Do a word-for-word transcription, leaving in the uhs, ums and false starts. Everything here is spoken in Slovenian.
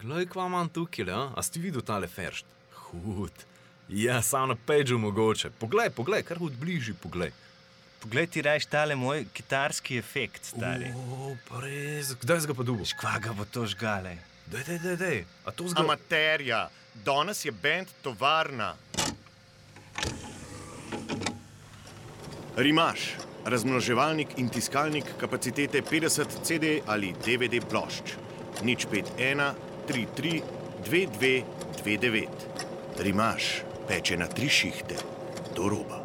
Glej, kva imam tukaj, a? A ste videl tale feršt? Hud. Ja, sam na pageu mogoče. Poglej, poglej, kar hud bližji, poglej. Poglej ti rajš tale moj kitarski efekt, stari. O, pa res, kdaj zga pa dubo? Škva ga bo to žgale? Dej, dej, dej, dej. A to zga... Amaterja, danes je band Tovarna. Rimaš, razmnoževalnik in tiskalnik kapacitete petdeset C D ali D V D plošč. nič pet ena tri tri dve dve dve devet. Rimaš peče na tri šihte do roba.